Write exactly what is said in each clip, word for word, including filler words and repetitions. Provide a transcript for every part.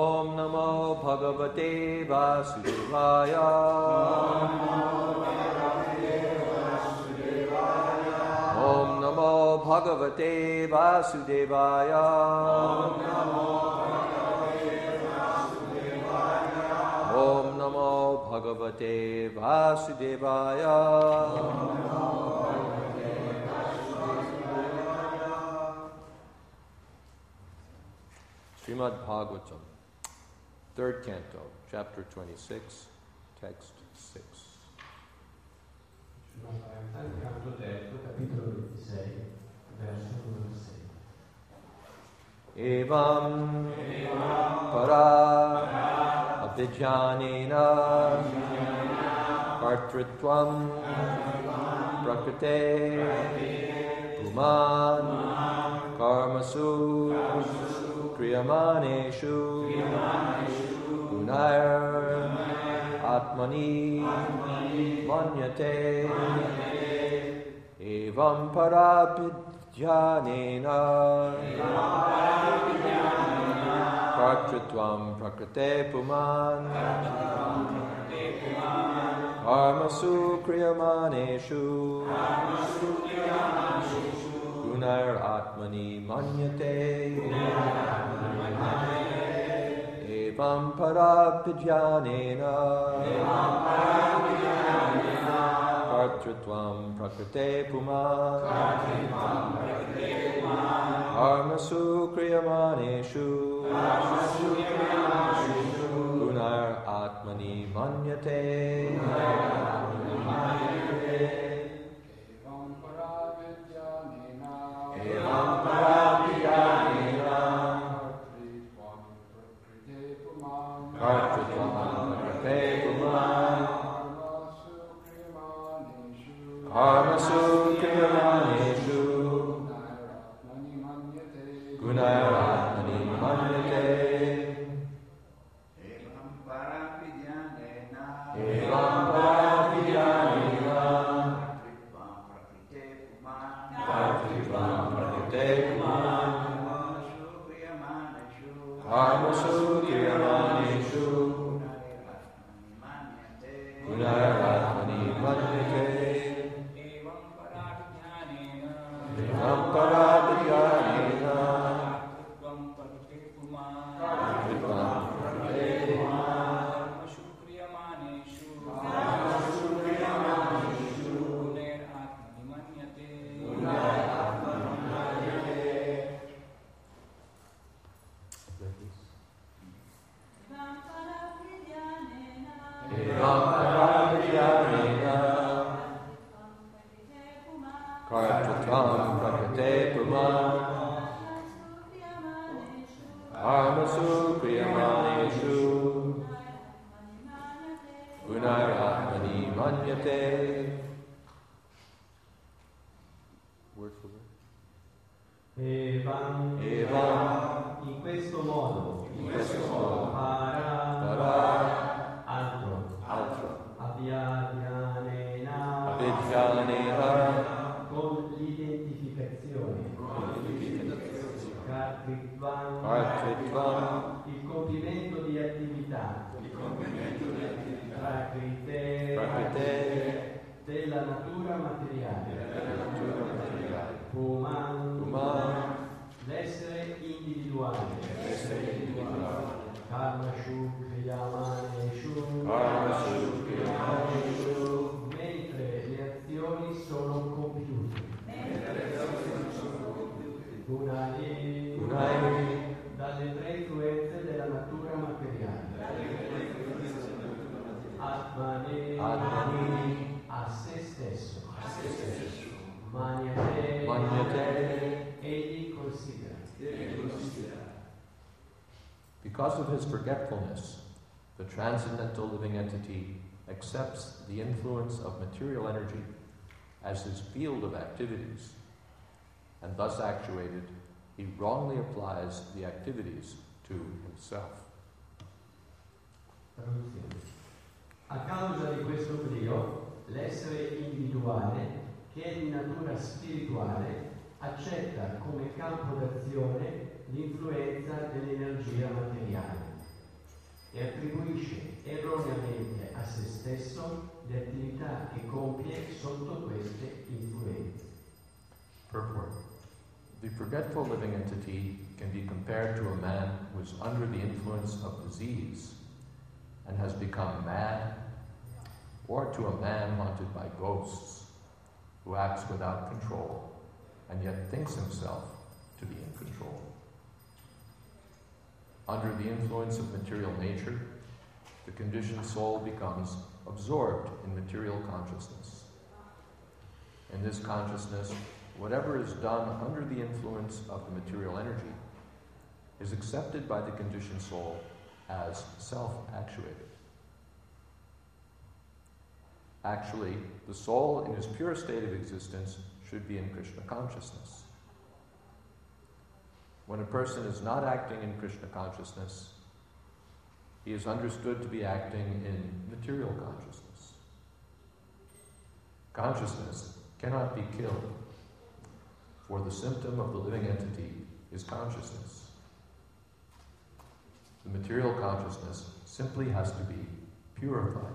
Om Namo Bhagavate Vasudevaya. Om Namo Bhagavate Vasudevaya. Om Namo Bhagavate Vasudevaya. Srimad Bhagavatam, third canto, chapter twenty-six, text six. Canto terzo, capitolo ventisei, verso numero sei. Evam para abhijnanena kartritvam prakrite puman karmasu kriyamaneshu gunair atmani manyate evam parabhijnanena kartritvam prakrite puman karmasu kriyamaneshu gunair atmani manyate evam parabhijnanena kartritvam prakrite puman karmasu kriyamaneshu gunair atmani manyate evam parabhijnanena kartritvam prakrite puman karmasu kriyamaneshu gunair atmani manyate evam parabhijnanena evam parabhijnanena kartritvam prakrite puman karmasu kriyamaneshu gunair atmani manyate evam parabhijnanena kartritvam prakrite puman karmasu kriyamaneshu gunair atmani manyate evam parabhijnanena kartritvam prakrite puman karmasu kriyamaneshu gunair atmani manyate. Word for word. Evam, Evam, in questo modo, in questo modo, para, para, altro, altro, abhijnanena, abhijnanena, con l'identificazione, kartritvam, kartritvam, il compimento di attività, prakrite, prakrite, della natura materiale, natura materiale, puman, puman, l'essere individuale, essere individuale, karmashu kriyamaneshu, karmasu kriyamaneshu, mentre le azioni sono compiute. Gunai, Gunai, dalle tre influenze della natura materiale. Atmani, Atmani, a se stesso. Manyate, manyate, egli considera. Because of his forgetfulness, the transcendental living entity accepts the influence of material energy as his field of activities, and thus actuated, he wrongly applies the activities to himself. Traduzione. A causa di questo brio, l'essere individuale, che è di natura spirituale, accetta come campo d'azione l'influenza dell'energia materiale e attribuisce erroneamente a se stesso le attività che compie sotto queste influenze. Purport. The forgetful living entity can be compared to a man who is under the influence of disease and has become mad, or to a man haunted by ghosts who acts without control and yet thinks himself to be in control. Under the influence of material nature, the conditioned soul becomes absorbed in material consciousness. In this consciousness, whatever is done under the influence of the material energy is accepted by the conditioned soul as self-actuated. Actually, the soul in its pure state of existence should be in Krishna consciousness. When a person is not acting in Krishna consciousness, he is understood to be acting in material consciousness. Consciousness cannot be killed, for the symptom of the living entity is consciousness. The material consciousness simply has to be purified.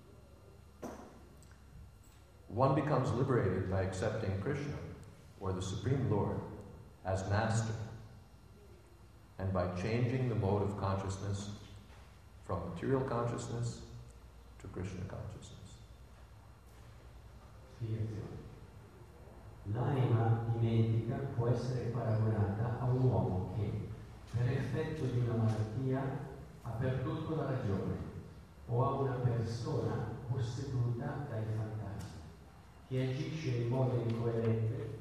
One becomes liberated by accepting Krishna, or the Supreme Lord, as master, and by changing the mode of consciousness from material consciousness to Krishna consciousness. Spiegazione. L'anima dimentica può essere paragonata a un uomo che, per effetto di una malattia, ha perduto la ragione, o a una persona posseduta dai fantasmi, che agisce in modo incoerente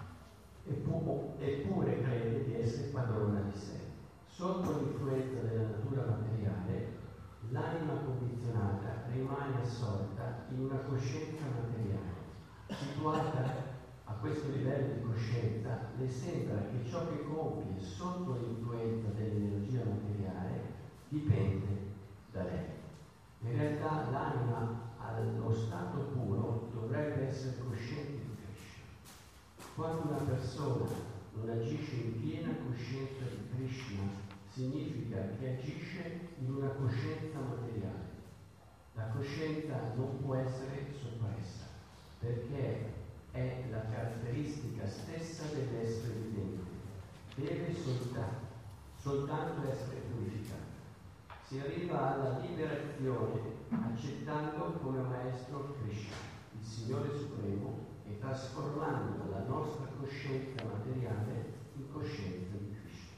eppure crede di essere padrona di sé. Sotto l'influenza della natura materiale, l'anima condizionata rimane assorta in una coscienza materiale. Situata a questo livello di coscienza, le sembra che ciò che compie sotto l'influenza dell'energia materiale dipende da lei. In realtà l'anima allo stato puro dovrebbe essere cosciente di Krishna. Quando una persona non agisce in piena coscienza di Krishna, significa che agisce in una coscienza materiale. La coscienza non può essere soppressa, perché è la caratteristica stessa dell'essere vivente. Deve soltanto, soltanto essere purificata. Si arriva alla liberazione accettando come maestro Krishna, il Signore Supremo, e trasformando la nostra coscienza materiale in coscienza di Krishna.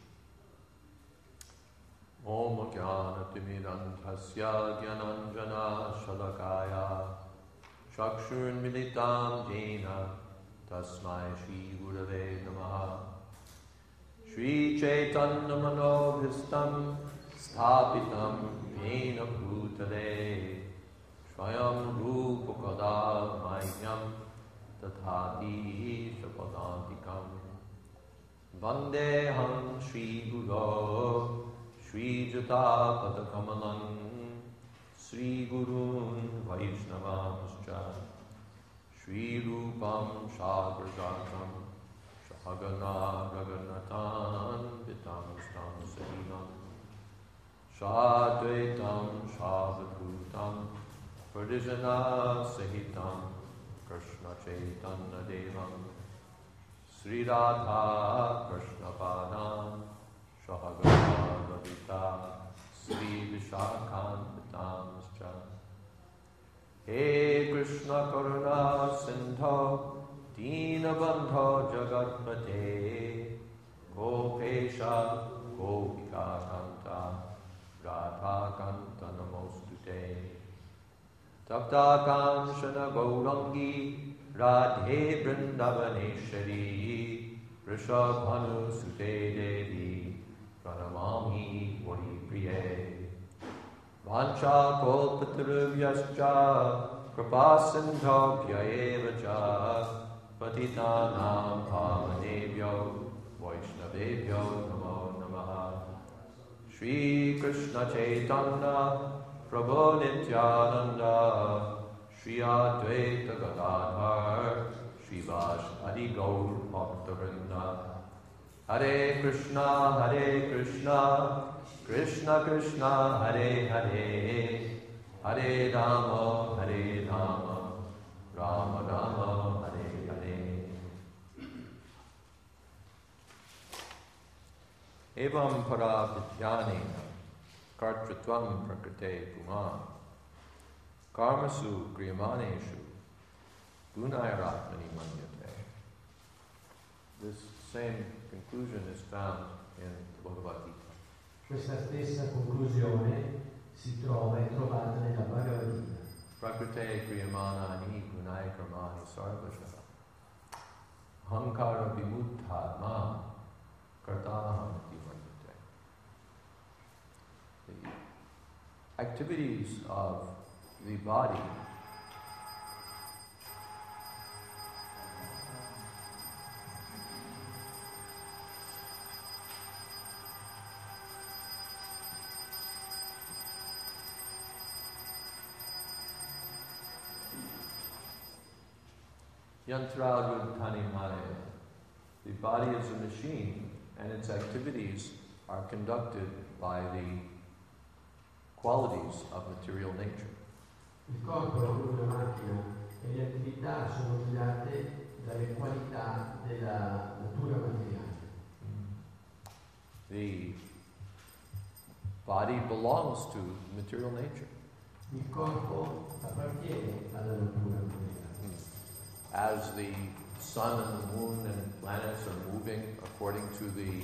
Om Jnanatimidandhasya Jnananjana Shalakaya Chakshurun Militam Jena Tasmai Shri Gurave Namaha Shri Chaitanya Manobhistam Sthapitam Jena Bhutale Swayam Rupa Kada Mayam Tathati Shapadantikam Vandeham Shri Guru Shri Jata Padakamalam Sri Gurun Vaishnavamscha Shri Rupam Shagrajatam Shahagana Raganatan Vitam Stam Sahinam Shadvaitam Shavadhutam Pradijana Sahitam Krishna Chaitanya Devam Sri Radha Krishna Padam Shahagana Lavita Sri Vishakhantatamscha He Krishna Karuna Sindho Dinabandho Jagatpate Gopesha Gopika Kanta Radha Kanta Namostute Tapta Kamshana Gaurangi Radhe Vrindavaneshwari Rishabhanu Sute Devi Pranamami Vori Priye Vancha Kolpatarubhyascha Kripasindhobhya Evacha Patitanam Pavanebhyo Vaishnavebhyo Namo Namaha Shri Krishna Chaitanya Prabhu Nityananda Shri Advaita Gadadhar Shri Vash Adi Gaur Bhakta Vrinda Hare Krishna Hare Krishna Krishna Krishna Hare Hare, Hare Rama Hare Rama, Rama Rama Hare Hare. Evam para vidyanena kartritvam prakrite puman karmasu griyamaneshu gunairatmani manyate. This same conclusion is found in the Bhagavad Gita. Questa stessa conclusione si trova è trovata nella Bhagavad Gita. Prakrite griyamanani gunai karmani sarvasha hankara vimutthatma kartaham iti manyate. The activities of the body Yantra Rudhani Maya. The body is a machine, and its activities are conducted by the qualities of material nature. Il corpo è come una macchina e le attività sono guidate dalle qualità della natura materiale. The body belongs to material nature. Il corpo appartiene alla natura materiale. As the sun and the moon and planets are moving according to the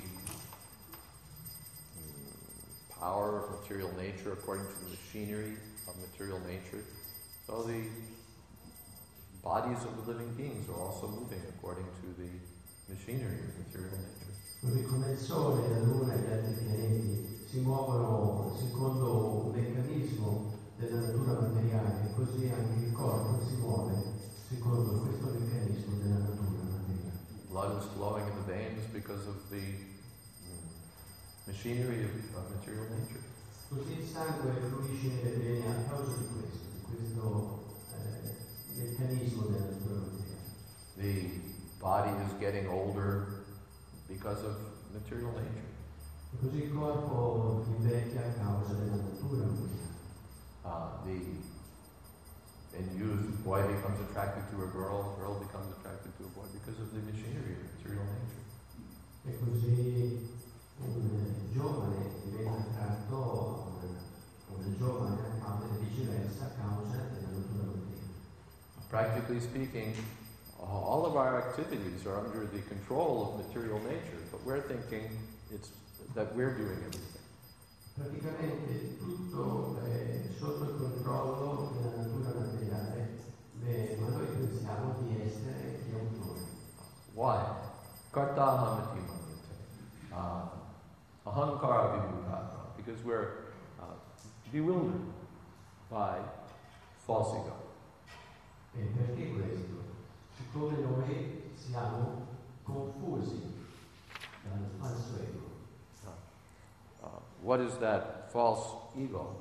power of material nature, according to the machinery of material nature, so the bodies of the living beings are also moving according to the machinery of material nature. Così come il Sole, la Luna e gli altri pianeti si muovono secondo un meccanismo della natura materiale, così anche il corpo si muove secondo questo meccanismo della natura materiale. Blood is flowing in the veins because of the mm, machinery of, of material nature. Così il sangue fluisce nelle vene a causa di questo, di questo eh, meccanismo della natura materiale. The body is getting older because of material nature. E così il corpo invecchia a causa della natura materiale. Uh, the In youth, boy becomes attracted to a girl, girl becomes attracted to a boy because of the machinery of material nature. E così un giovane diventa attratto a una giovane a causa e viceversa a causa della natura materiale. Practically speaking, all of our activities are under the control of material nature, but we're thinking it's that we're doing everything. Praticamente tutto è sotto il controllo della natura materiale, beh, ma noi pensiamo di essere gli autori. Why? Kartahamati manyate. Uh, Ahankara vimuthatma. Because we're uh, bewildered by false ego. E perché questo? Siccome noi siamo confusi dal falso ego. Uh, what is that false ego?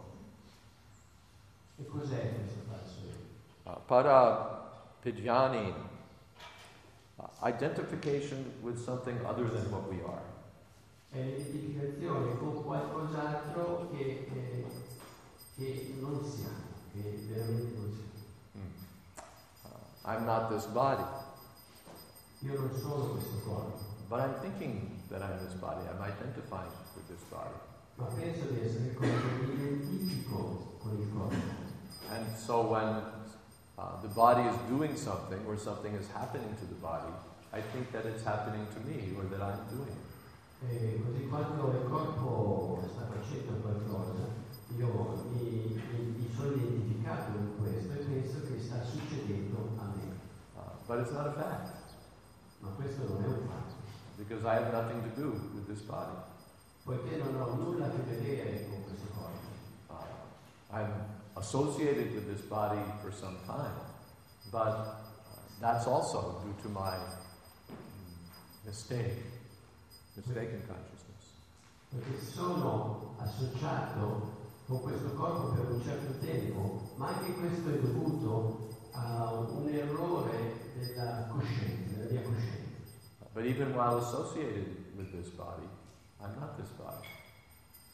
E cos'è questo falso ego? Uh, para pijani, uh, identification with something other than what we are. È l'identificazione con qualcos'altro che, che, che non siamo, che veramente non siamo. Mm. Uh, I'm not this body. Io non sono questo corpo. But I'm thinking that I'm this body. I'm identifying with this body. Ma penso di essere come mi identifico con il corpo. And so when uh, the body is doing something or something is happening to the body, I think that it's happening to me or that I'm doing it. E così quando il corpo sta facendo qualcosa, io mi, mi, mi sono identificato con questo e penso che sta succedendo a me. Uh, but it's not a fact. Ma questo non è un fatto. Because I have nothing to do with this body. Poiché non ho nulla a che vedere con questo corpo. Uh, I'm associated with this body for some time, but uh, that's also due to my mistake, mistaken consciousness. Perché sono associato con questo corpo per un certo tempo, ma anche questo è dovuto a un errore della coscienza, della mia coscienza. But even while associated with this body, I'm not this body.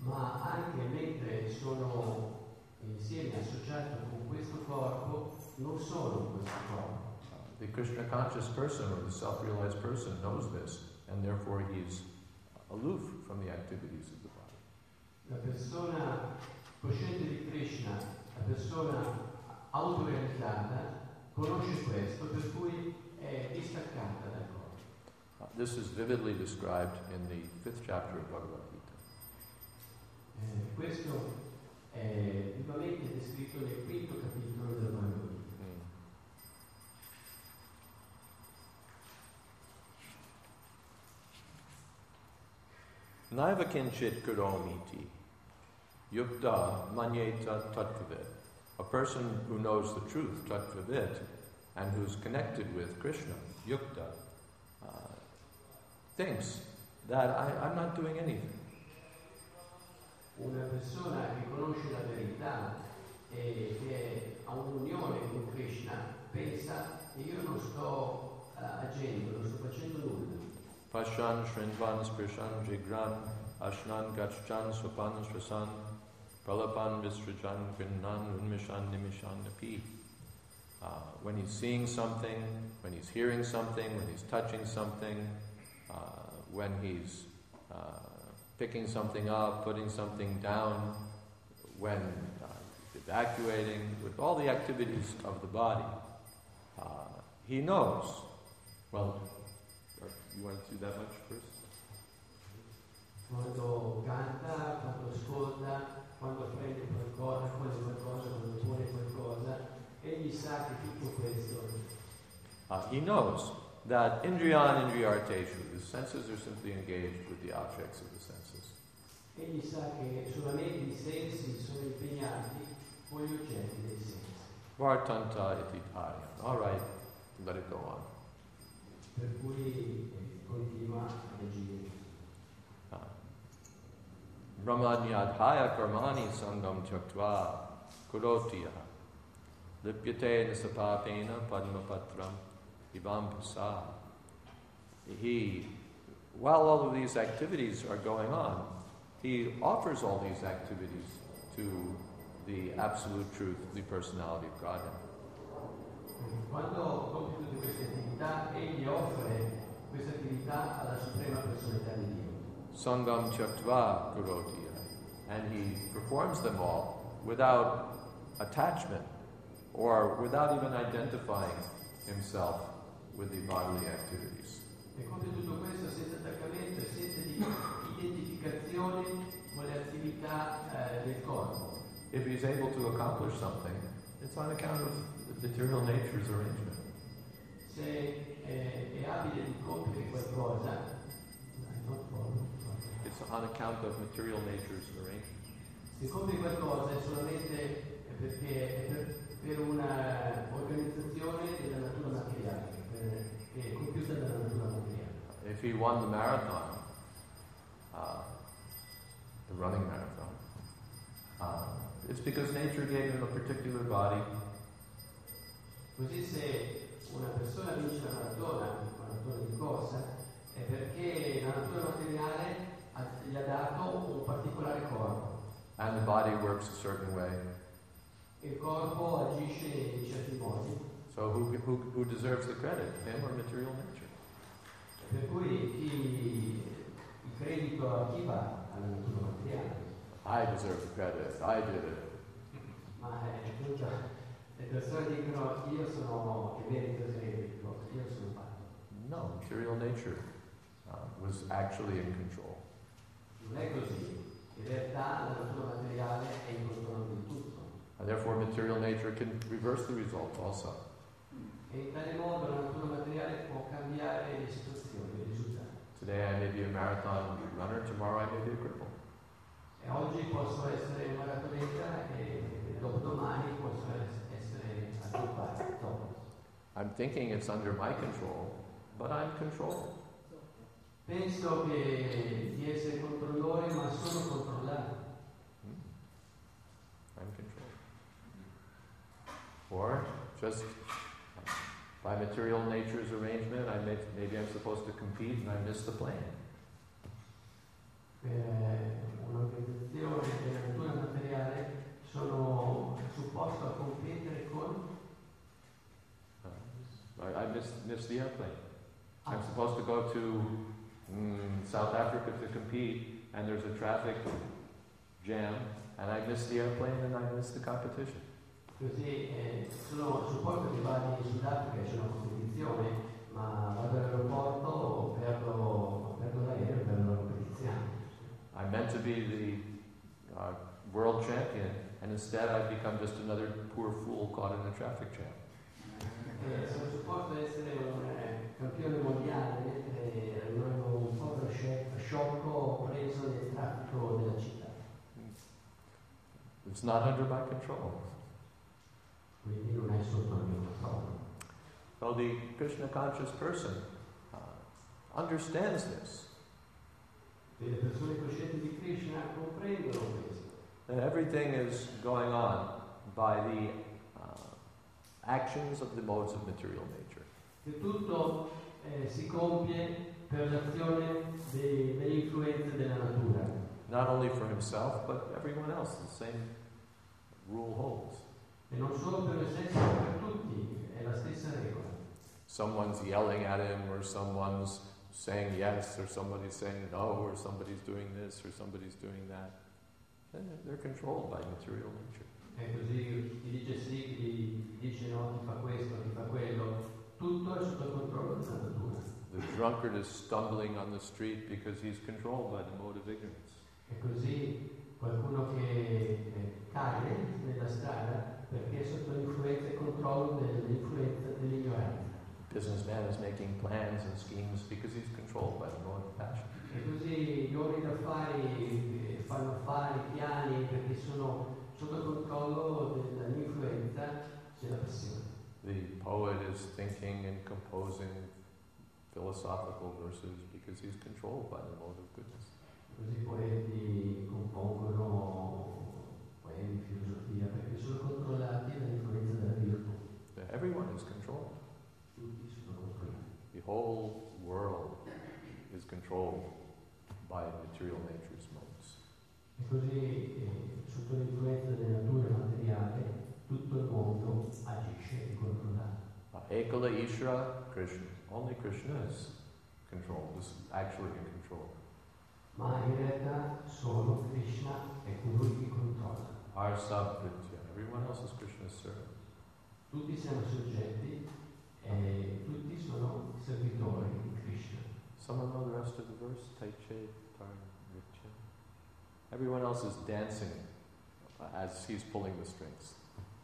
ma anche mentre sono insieme associati con questo corpo, non sono in questo corpo. The Krishna conscious person or the self-realized person knows this, and therefore he's aloof from the activities of the body. La persona cosciente di Krishna, la persona autorealizzata, conosce questo, per cui è distaccata dal corpo. Uh, this is vividly described in the fifth chapter of Bhagavad Gita. Eh, questo è vivamente descritto nel quinto capitolo del Bhagavad Gita. Naiva kinchit karomiti, yukta manyeta tattvavid. A person who knows the truth, tattvavid, and who's connected with Krishna, yukta, uh, thinks that I, I'm not doing anything. Una persona che conosce la verità e che ha un'unione con Krishna pensa che io non sto uh, agendo, non sto facendo nulla. Pashan Shrinvan Sprishan Jigran Ashnan Gachchan Swapan Swasan Pralapan Visrajan Grinnan Unmishan Nimishan Napi. Uh, when he's seeing something, when he's hearing something, when he's touching something, uh, when he's uh, picking something up, putting something down, when uh, evacuating, with all the activities of the body, uh, he knows. Well, you want to do that much first? Quando canta, quando ascolta, quando prende qualcosa, quando qualcosa, quando pone qualcosa, egli sa che tutto questo. Uh, he knows that indriyan indriyarteshu, the senses are simply engaged with the objects of the senses. Egli sa che solamente i sensi sono impegnati con gli oggetti dei sensi. Vartanta iti paryan. All right, let it go on. Per cui eh, continua ad agire. Brahmanyadhaya karmani sangam tyaktva kurotiya lipyate nisapapena padmapatram ivambasa. He, while all of these activities are going on, he offers all these activities to the absolute truth, the personality of Godhead. Quando compie tutte queste attività, egli offre queste attività alla suprema personalità di Dio. Sangam Tyaktva Kurotiya. And he performs them all without attachment or without even identifying himself with the bodily activities. E compie tutto questo senza attaccamento e senza identificazione con le attività eh, del corpo. If he's able to accomplish something, it's on account of the material nature's arrangement. Se eh, è abile di compiere qualcosa, It's on account of material nature's arrangement. se compie qualcosa è solamente perché è per, per una organizzazione della natura materiale, per, che è compiuta dalla natura materiale. If he won the marathon, uh, the running marathon, uh, it's because nature gave him a particular body. Così se una persona vince la maratona, una maratona di corsa, è perché la natura materiale gli ha dato un particolare corpo. And the body works a certain way. Il corpo agisce in certi modi. So who, who, who deserves the credit, him or material nature? Per cui chi, il credito a chi va? Alla natura materiale. I deserve the credit, I did it. Ma è tutta, le persone dicono io sono che merito il credito, io sono fatto. No, material nature uh, was actually in control. Non è così. In realtà la natura materiale è in controllo di tutto. And therefore material nature can reverse the result also. E in tale modo la natura materiale può cambiare le situazioni, i risultati. Today I may be a marathon runner, tomorrow I may be a cripple. E oggi posso essere un maratoneta e dopodomani posso essere addoppato. I'm thinking it's under my control, but I'm controlled. Penso che di essere controllore, ma sono controllato. Hmm. I'm controlled. Or just by material nature's arrangement, I may, maybe I'm supposed to compete and I miss the plane. Per un'organizzazione condizione della natura materiale sono supposto a competere con... Uh, I, I missed, missed the airplane. I'm supposed to go to mm, South Africa to compete, and there's a traffic jam, and I missed the airplane and I missed the competition. Così eh, sono supposto che vado in Sudafrica, c'è una competizione, ma vado all'aeroporto, perdo, perdo l'aereo, perdo la competizione. I meant to be the uh, world champion, and instead I've become just another poor fool caught in a traffic jam. Eh, sono supposto essere un eh, campione mondiale, mentre rimango un povero sciocco preso nel traffico della città. It's not under my control. Quindi non è sotto il mio controllo. So the Krishna conscious person uh, understands this. E le persone coscienti di Krishna comprendono questo. And everything is going on by the uh, actions of the modes of material nature. Che tutto eh, si compie per l'azione dei, delle influenze della natura. Not only for himself, but everyone else. The same rule holds. E non solo per se stesso, ma per tutti, è la stessa regola. Someone's yelling at him, or someone's saying yes, or somebody's saying no, or somebody's doing this, or somebody's doing that. They're controlled by material nature. È così, chi dice sì, chi dice no, chi fa questo, chi fa quello, tutto è sotto il controllo della natura. The drunkard is stumbling on the street because he's controlled by the mode of ignorance. È così qualcuno che eh, cade nella strada perché è sotto l'influenza e controllo dell'influenza dell'ignoranza. The businessman is making plans and schemes because he's controlled by the mode of passion. E così gli uomini d'affari eh, fanno affari, piani, perché sono sotto il controllo dell'influenza della passione. The poet is thinking and composing philosophical verses because he's controlled by the mode of goodness. Così i poeti compongono poemi di filosofia perché sono controllati dall'influenza della virtù. Everyone is controlled. Tutti sono controllati. The whole world is controlled by material nature's modes. E così, eh, sotto l'influenza della natura materiale, tutto il mondo agisce e controllato. Ekala Ishra Krishna. Only Krishna is controlled, is actually in control. Ma in realtà solo Krishna è colui che controlla. Our Sabhritya. Everyone else is Krishna's servant. Tutti siamo soggetti e tutti sono servitori di Krishna. Someone know the rest of the verse? Taiche Parvitya. Everyone else is dancing as he's pulling the strings.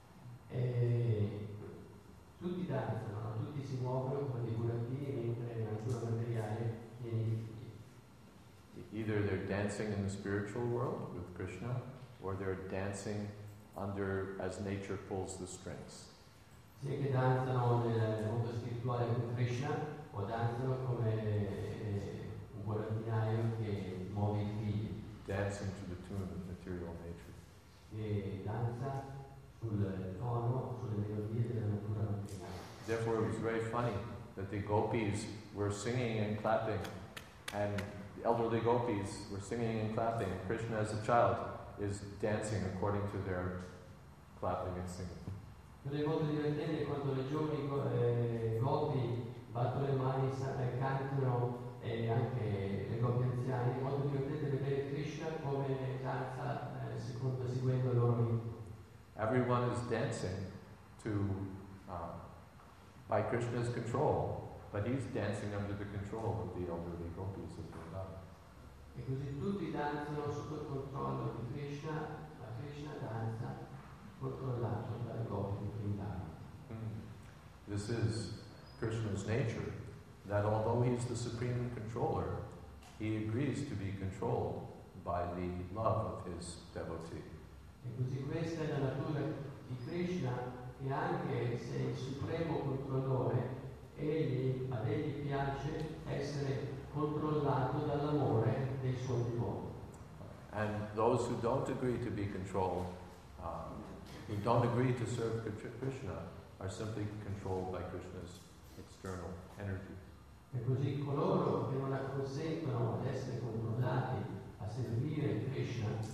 E tutti danzano, tutti si muovono come dei burattini mentre la natura materiale tiene i figli. Either they're dancing in the spiritual world with Krishna, or they're dancing under as nature pulls the strings. Sia che danzano nel mondo spirituale con Krishna o danzano come eh, un burattinaio che muove i figli. Dancing to the tune of material nature. E danza sul tono, sulle melodie della natura materiale. Therefore, it was very funny that the gopis were singing and clapping, and the elderly gopis were singing and clapping. Krishna, as a child, is dancing according to their clapping and singing. Non è molto divertente quando le giovani eh, gopi battono le mani, eh, cantano, e anche le gopi anziane. È molto divertente vedere Krishna come danza eh, secondo, seguendo il loro ritmo. Everyone is dancing to uh, by Krishna's control, but he's dancing under the control of the elderly gopis of Vrindavan. E così tutti danzano sotto il controllo di Krishna, ma Krishna danza controllato dalle gopi di Vrindavan. Mm. This is Krishna's nature, that although he's the supreme controller, he agrees to be controlled by the love of his devotee. E così questa è la natura di Krishna, che anche se è il supremo controllore, egli, ad egli piace essere controllato dall'amore dei suoi devoti. And those who don't agree to be controlled, uh, who don't agree to serve Krishna, are simply controlled by Krishna's external energy. E così coloro che non acconsentono ad essere controllati a servire Krishna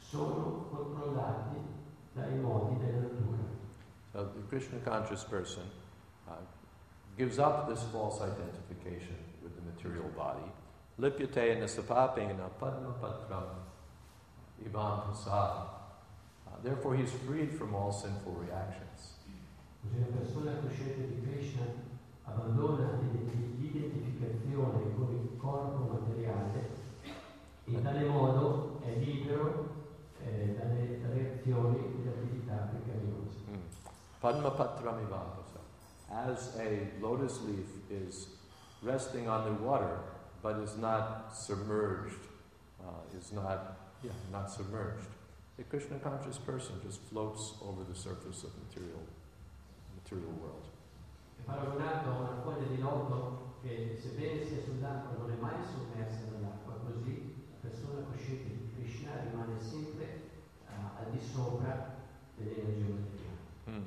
sono controllati dai modi della natura. So the Krishna conscious person uh, gives up this false identification with the material body. Lipyate nasapapena padma patram ivam prasad. Therefore he is freed from all sinful reactions. Così la persona cosciente di Krishna abbandona l'identificazione con il corpo materiale e tale modo è libero eh, dalle reazioni e dalle attività peccamiose. Mm. Padma patram ivam prasad. As a lotus leaf is resting on the water, but is not submerged, uh, is not, yeah, not submerged. The Krishna conscious person just floats over the surface of material, material world. È paragonato a una foglia di loto che, sebbene sia sull'acqua, non è mai sommersa dall'acqua. Così la persona cosciente di Krishna rimane sempre uh, al di sopra dell'energia materiale. Mm.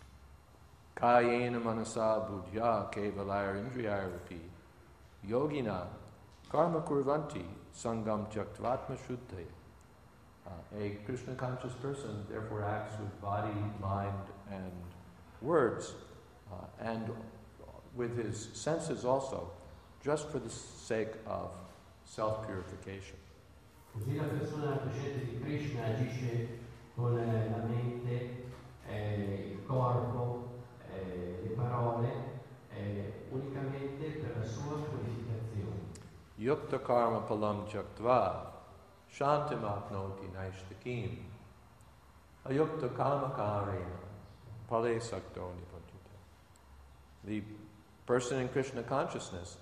Kayena manasa buddhya kevalayar indriyarapi yogina karma kurvanti sangam jaktvatma shuddhe. Uh, a Krishna conscious person therefore acts with body, mind, and words, uh, and with his senses also, just for the sake of self-purification. Così la persona cosciente di Krishna agisce con eh, la mente, eh, il corpo, eh, le parole, eh, unicamente per la sua purificazione. Yukta karma palam jaktva shantim apnoti naishtakim ayukta kama karena pale sakto nipatita. The person in Krishna consciousness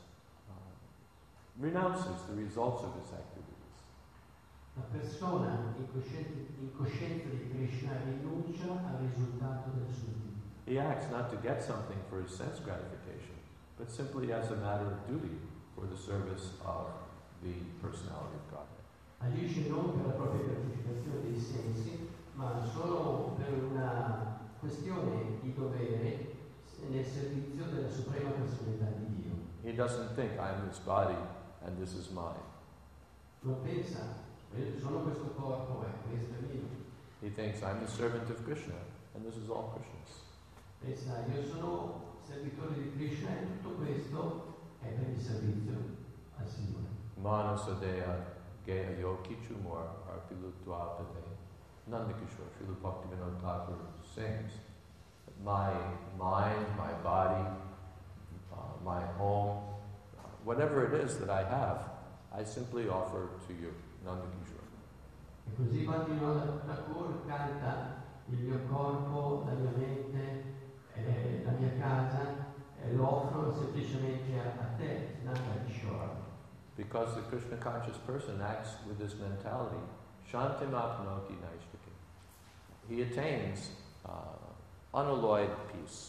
uh, renounces the results of his activities. La persona in coscienza, in coscienza di Krishna rinuncia al risultato del suo vita. He acts not to get something for his sense gratification, but simply as a matter of duty for the service of the personality of God. Agisce non per la propria gratificazione dei sensi, ma solo per una questione di dovere nel servizio della suprema personalità di Dio. He doesn't think, I'm this body and this is mine. Non pensa, sono questo corpo e questo è mio. He thinks, I'm the servant of Krishna and this is all Krishna's. Pensa, io sono servitore di Krishna e tutto questo è per il servizio al Signore. Manasadea Geya Yokichu Mor Arpilu Dwapade Nandakishore Srila Bhaktivinoda Thakur sings that my mind, my body, uh, my home, uh, whatever it is that I have, I simply offer to you, Nandakishore. E così Bhaktivinoda Thakur canta il mio corpo, la mia mente, eh, la mia casa, eh, lo offro semplicemente a, a te, Nandakishore. Because the Krishna conscious person acts with this mentality, Shantim Apnoti Naishtaki. He attains uh, unalloyed peace.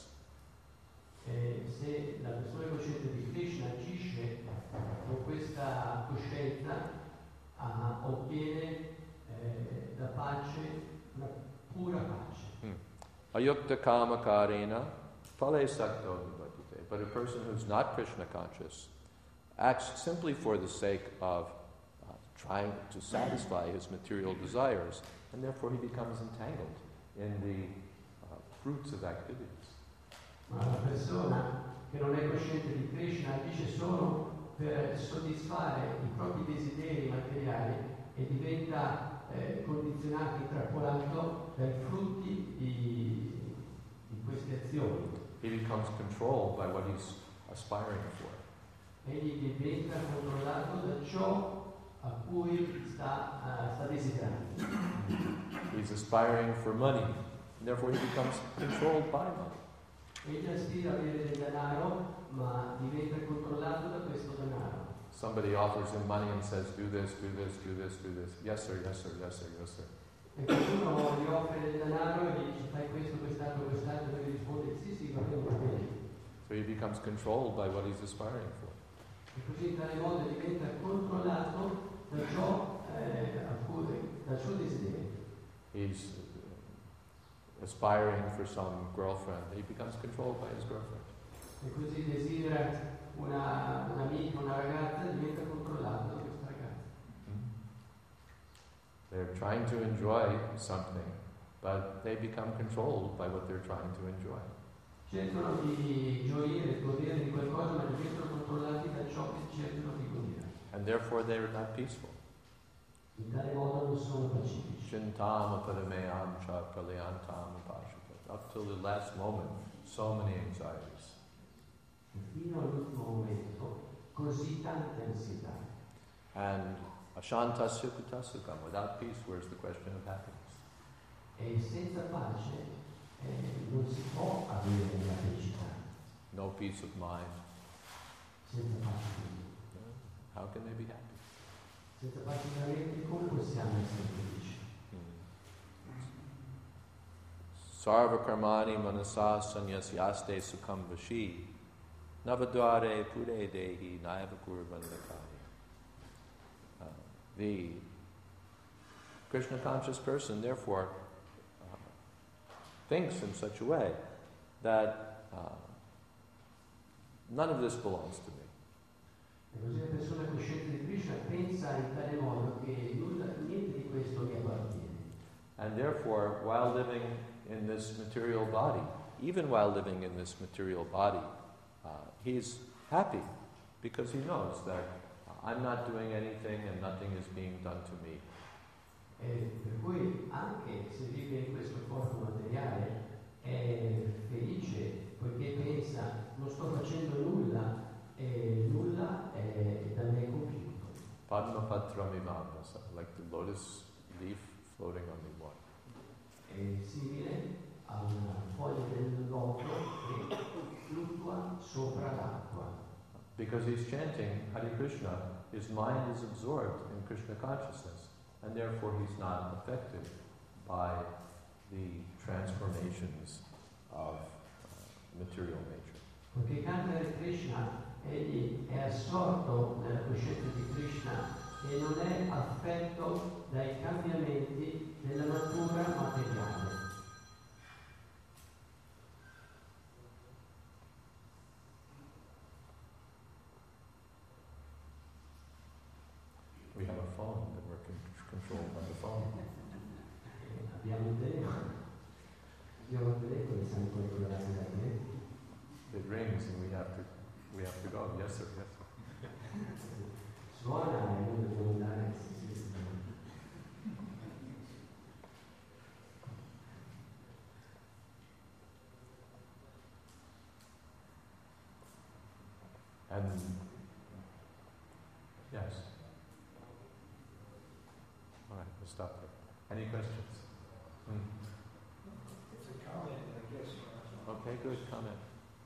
E se la persona cosciente di Krishna agisce con questa coscienza, uh, ottiene eh, la pace, una pura pace. Hmm. Ayukta kama karena phale sakto nibhatite. But a person who's not Krishna conscious acts simply for the sake of uh, trying to satisfy his material desires, and therefore he becomes entangled in the uh, fruits of activities. Ma la persona che non è cosciente di Krishna agisce solo per soddisfare i propri desideri materiali e diventa eh, condizionato, intrappolato dai frutti di, di queste azioni. He becomes controlled by what he's aspiring for. Egli diventa controllato da ciò a cui sta, uh, sta desiderando. He's aspiring for money, and therefore he becomes controlled by money. Egli aspira a avere del denaro, ma diventa controllato da questo denaro. Somebody offers him money and says, do this, do this, do this, do this. Yes sir, yes sir, yes sir, yes sir. E qualcuno gli offre del denaro e gli dice fai questo, quest'altro, quest'altro, e lui risponde sì, sì, va bene, va bene. So he becomes controlled by what he's aspiring for. E così in tale modo diventa controllato da ciò eh, a cui, dal suo desiderio. He's uh, aspiring for some girlfriend. He becomes controlled by his girlfriend. E così desidera una, un'amica, una ragazza, diventa controllato da questa ragazza. Mm-hmm. They're trying to enjoy something, but they become controlled by what they're trying to enjoy. Cercano di gioire, godere di qualcosa, ma diventano controllati da ciò che cercano di godere. And therefore they are not peaceful. In tale modo non sono pacifici. Chintam parameyam cha pralyantam upashapat. Up till the last moment, so many anxieties. Fino all'ultimo momento, così tante ansietà. And ashanta sukita sukham. Without peace, where's the question of happiness? E senza pace eh, non si può avere la felicità. No peace of mind. Senza pace di mente. How can they be happy? Senza pace della mente come possiamo essere felici? Sarva karmani manasa sanyasyaste sukham vashi navadware pure dehi naivakurvanakari. The Krishna conscious person therefore uh, thinks in such a way that uh, none of this belongs to me. E così la persona cosciente di Krishna pensa in tale modo che nulla, niente di questo mi appartiene. And therefore, while living in this material body, even while living in this material body, uh, he's happy because he knows that uh, I'm not doing anything and nothing is being done to me. E per cui anche se vive in questo corpo materiale è felice poiché pensa non sto facendo nulla e nulla è da me compiuto. Padma patramimamasa, like the lotus leaf floating on the water. È simile a una foglia del loto che fluttua sopra l'acqua. Because he's chanting Hare Krishna, his mind is absorbed in Krishna consciousness, and therefore he's not affected by the transformations of uh, material nature. Perché canta Hare Krishna, egli è assorto nella coscienza di Krishna e non è affetto dai cambiamenti della natura materiale. We have a phone that we're con- controlled by the phone. Abbiamo un telefono, abbiamo un telefono e siamo controllati da te. It rings and we have to we have to go. Yes, sir. Yes, sir. Suona e noi dobbiamo andare. Sì, sì, sì. And yes. All right, we'll stop there. Any questions? Hmm. It's a comment, I guess. Okay, good comment.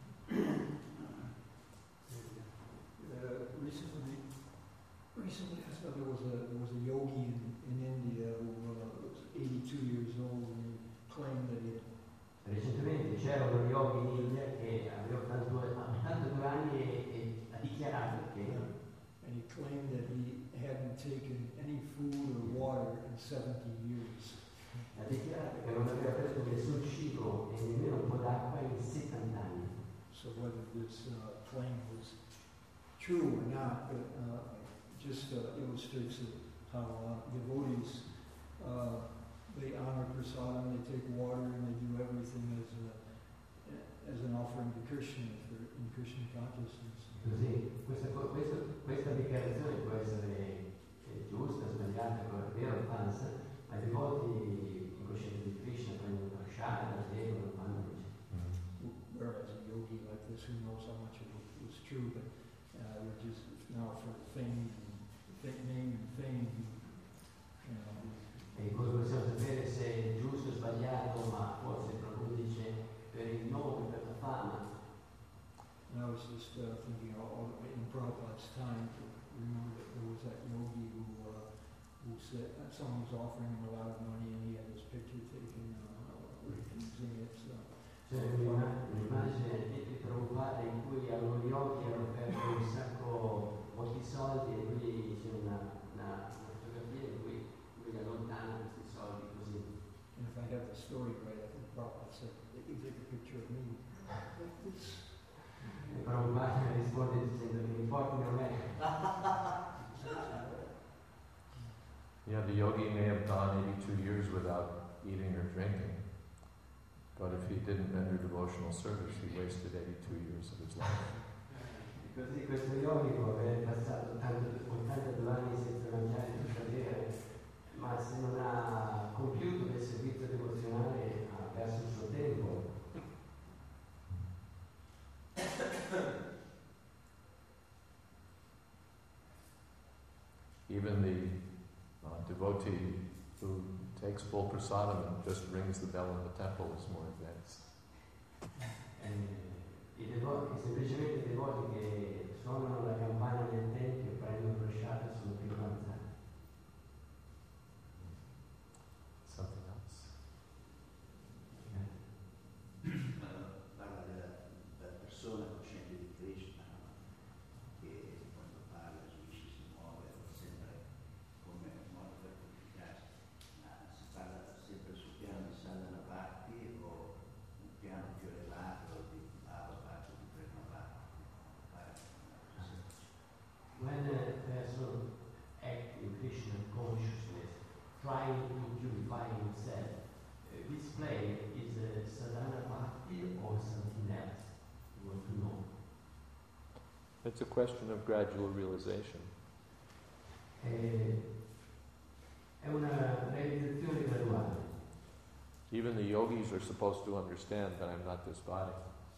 Uh, recently, recently I saw there was a there was a yogi in, in India who uh, was eighty-two years old and he claimed that he had, Recentemente c'era uno yogi in India che aveva ottantadue anni e, e ha dichiarato che and he claimed that he hadn't taken any food or water in seventy years. ha dichiarato che non aveva preso nessun cibo e nemmeno un po' d'acqua in settanta anni. So whether this uh, claim was true or not, but uh, just uh, illustrates how uh, devotees uh, they honor prasadam, they take water, and they do everything as a, as an offering to Krishna for in Krishna consciousness. Così, questa, questa, questa dichiarazione può essere eh, giusta, sbagliata, vera o falsa, ma i devoti in coscienza di Krishna prendono la shara, la devono, fanno dice. Whereas a yogi like this who knows how much of it was true, but uh, we're just now for fame, and name and fame, you know. E come possiamo sapere se è giusto o sbagliato, ma forse qualcuno dice per il nome, per la fama. And I was just uh, thinking, all, all, in Prabhupada's time, to remember that there was that yogi who uh, who said that someone was offering him a lot of money, and he had his picture taken, uh, using it. So. C'è un'immagine di Prabhupada in cui a uno yogi hanno offerto un sacco, molti soldi, e lui c'è una, una, una fotografia in cui lui allontana questi soldi così. And if I have the story right, I think Prabhupada said, they can take a picture of me. E Prabhupada risponde dicendo che mi portino a me. Yeah, the yogi may have gone eighty-two years without eating or drinking, but if he didn't render devotional service, he wasted eighty-two years of his life. Così questo yogi può aver passato ottantadue anni senza mangiare e senza bere, ma se non ha compiuto del servizio devozionale ha perso il suo tempo. Even the uh, devotee who takes full prasadam and just rings the bell in the temple is more advanced. Eh, I devoti, semplicemente i devoti che suonano la campana nel tempio e prendono prasada sono più avanzati. Something else? Parla della, della persona cosciente di Krishna, che quando parla agisce, si muove, sempre come un modo per purificarsi. Ma si parla sempre sul piano di sadhana bhakti o un piano più elevato di bhava bhakti, di prema bhakti. When a person acts in Krishna consciousness, trying to purify himself, uh, this plane is uh, sadhana bhakti or something else? You want to know. It's a question of gradual realization. Eh, È una realizzazione graduale. Even the yogis are supposed to understand that I'm not this body.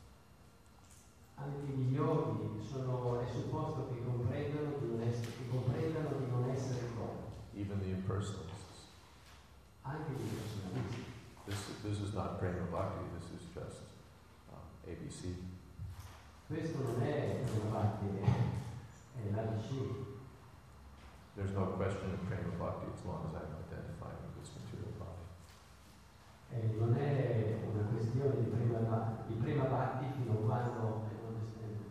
Anche gli yogi sono, è supposto che comprendano di non essere, che comprendano di non essere corpo. Even the impersonalists. Anche gli personalisti. This, this is not prema bhakti, this is just um, A B C. Questo non è una parte, è l'A B C. There's no question of prema bhakti as long as I'm identifying with this material body. Eh, non è una questione di prima, ba- di prima bhakti fino a quando eh, non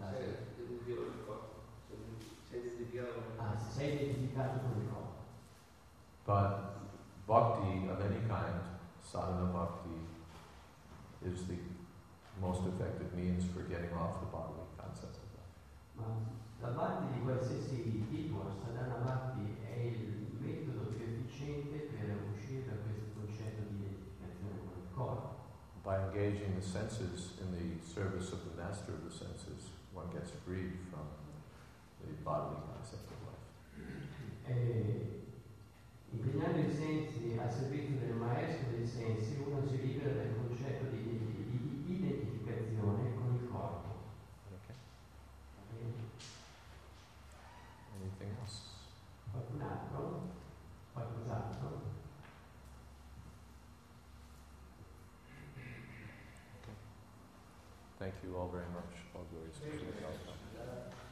ah, se sei identificato con il corpo. But bhakti of any kind, sadhana bhakti, is the most effective means for getting off the bodily concept of life. Ma la bhakti di qualsiasi tipo, la sadhana bhakti, è il metodo più efficiente per uscire da questo concetto di identificazione con il corpo. By engaging the senses in the service of the master of the senses, one gets freed from the bodily concept of life. E impegnando i sensi al servizio del maestro dei sensi, uno si libera dal concetto di, di, di identificazione con il corpo. Okay. Va bene? Anything else? Qualcun altro? Qualcos'altro? Thank you all very much. All glories to Sri Prabhupada.